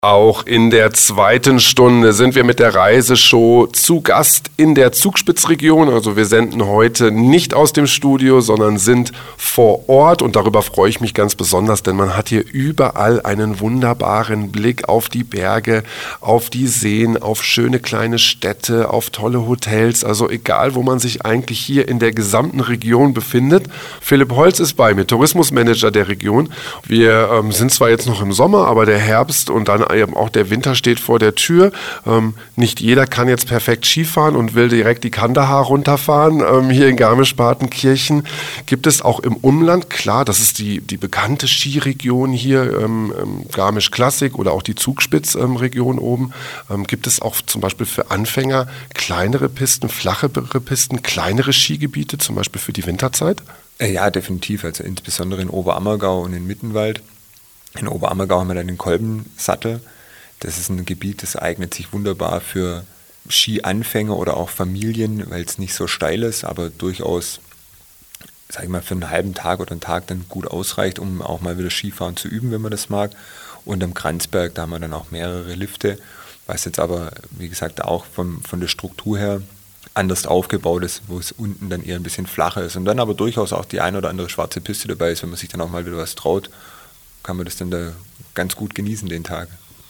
Auch in der zweiten Stunde sind wir mit der Reiseshow zu Gast in der Zugspitzregion. Also wir senden heute nicht aus dem Studio, sondern sind vor Ort. Und darüber freue ich mich ganz besonders, denn man hat hier überall einen wunderbaren Blick auf die Berge, auf die Seen, auf schöne kleine Städte, auf tolle Hotels. Also egal, wo man sich eigentlich hier in der gesamten Region befindet. Philipp Holz ist bei mir, Tourismusmanager der Region. Wir sind zwar jetzt noch im Sommer, aber der Herbst und dann eben auch der Winter steht vor der Tür. Nicht jeder kann jetzt perfekt Skifahren und will direkt die Kandahar runterfahren. Hier in Garmisch-Partenkirchen gibt es auch im Umland, klar, das ist die bekannte Skiregion hier, Garmisch Klassik oder auch die Zugspitzregion oben. Gibt es auch zum Beispiel für Anfänger kleinere Pisten, flachere Pisten, kleinere Skigebiete, zum Beispiel für die Winterzeit? Ja, definitiv. Also insbesondere in Oberammergau und in Mittenwald. In Oberammergau haben wir dann den Kolbensattel. Das ist ein Gebiet, das eignet sich wunderbar für Skianfänger oder auch Familien, weil es nicht so steil ist, aber durchaus, sag ich mal, für einen halben Tag oder einen Tag dann gut ausreicht, um auch mal wieder Skifahren zu üben, wenn man das mag. Und am Kranzberg, da haben wir dann auch mehrere Lifte, was jetzt aber, wie gesagt, auch von der Struktur her anders aufgebaut ist, wo es unten dann eher ein bisschen flacher ist. Und dann aber durchaus auch die ein oder andere schwarze Piste dabei ist, wenn man sich dann auch mal wieder was traut, kann man das dann da ganz gut genießen, den Tag.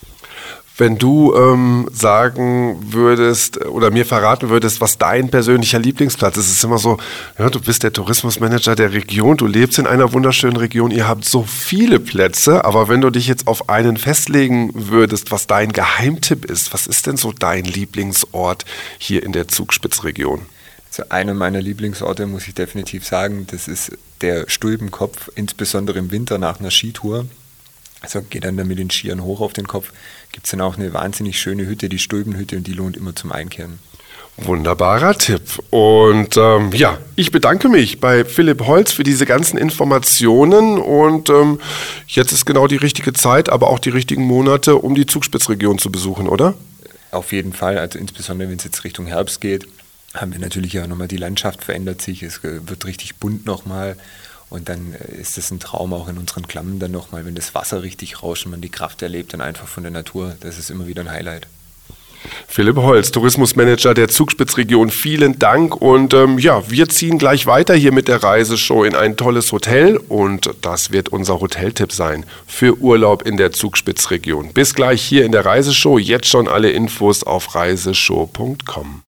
Wenn du sagen würdest oder mir verraten würdest, was dein persönlicher Lieblingsplatz ist, ist immer so, ja, du bist der Tourismusmanager der Region, du lebst in einer wunderschönen Region, ihr habt so viele Plätze, aber wenn du dich jetzt auf einen festlegen würdest, was dein Geheimtipp ist, was ist denn so dein Lieblingsort hier in der Zugspitzregion? Also einer meiner Lieblingsorte, muss ich definitiv sagen, das ist der Stulpenkopf, insbesondere im Winter nach einer Skitour. Also geht dann mit den Skiern hoch auf den Kopf, gibt es dann auch eine wahnsinnig schöne Hütte, die Stulpenhütte, und die lohnt immer zum Einkehren. Wunderbarer Tipp. Und ich bedanke mich bei Philipp Holz für diese ganzen Informationen und jetzt ist genau die richtige Zeit, aber auch die richtigen Monate, um die Zugspitzregion zu besuchen, oder? Auf jeden Fall, also insbesondere wenn es jetzt Richtung Herbst geht, haben wir natürlich ja nochmal, die Landschaft verändert sich, es wird richtig bunt nochmal und dann ist es ein Traum auch in unseren Klamm dann nochmal, wenn das Wasser richtig rauscht und man die Kraft erlebt dann einfach von der Natur, das ist immer wieder ein Highlight. Philipp Holz, Tourismusmanager der Zugspitzregion, vielen Dank und wir ziehen gleich weiter hier mit der Reiseshow in ein tolles Hotel und das wird unser Hoteltipp sein für Urlaub in der Zugspitzregion. Bis gleich hier in der Reiseshow, jetzt schon alle Infos auf reiseshow.com.